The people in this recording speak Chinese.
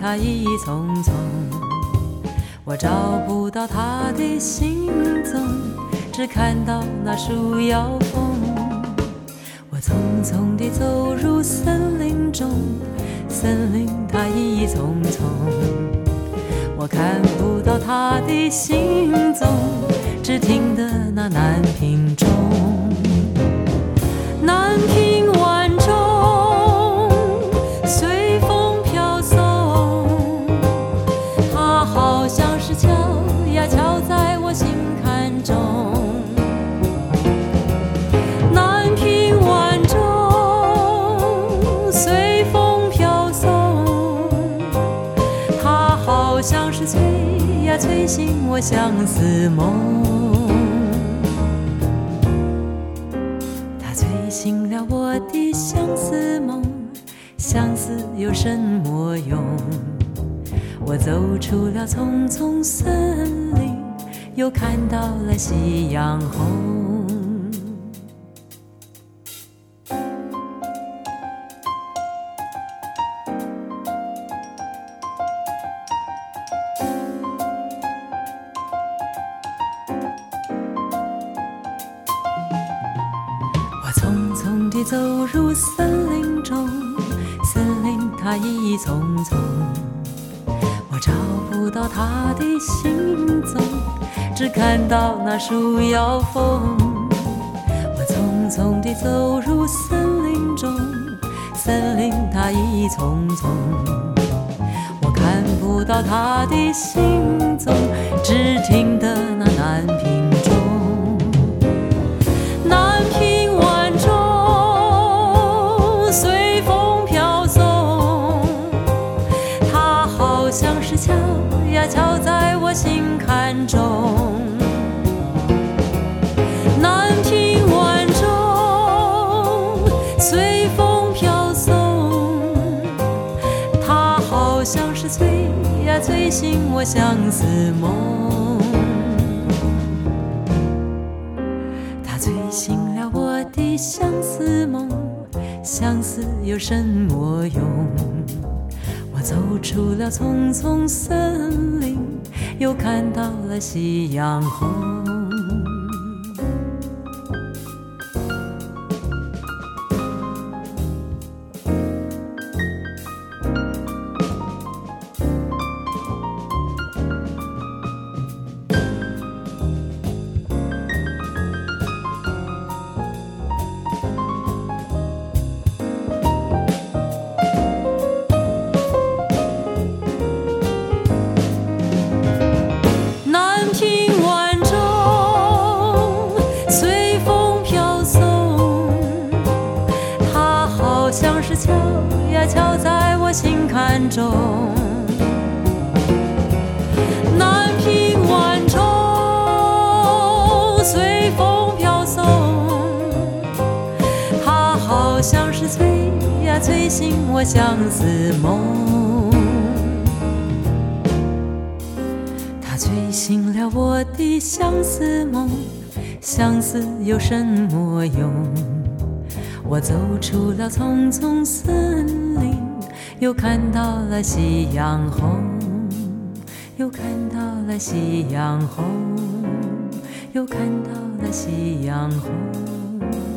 它意义匆匆，我找不到它的行踪，只看到那树摇风。我匆匆地走入森林中，森林它意义匆匆，我看不到它的行踪，只听得那南屏钟。南屏晚钟随风飘送，它好像是敲呀敲在我心坎中。南屏晚钟随风飘送，它好像是催呀催醒我相思梦。醒了我的相思梦，相思有什么用？我走出了丛丛森林，又看到了夕阳红。匆匆地走入森林中，森林它意义匆匆，我找不到它的行踪，只看到那树摇风。我匆匆地走入森林中，森林它意义匆匆，我看不到它的行踪，只听得那南屏钟。南屏晚钟随风飘送，它好像是敲呀敲在我心坎中。南屏晚钟随风飘送，它好像是催呀催醒我相思梦。它催醒了我的相思梦，相思有什么用？我走出了丛丛森林，又看到了夕阳红。像是敲呀敲在我心坎中。南屏晚钟随风飘送，它好像是催呀催醒我相思梦。它催醒了我的相思梦，相思有什么用？我走出了丛丛森林，又看到了夕阳红，又看到了夕阳红，又看到了夕阳红。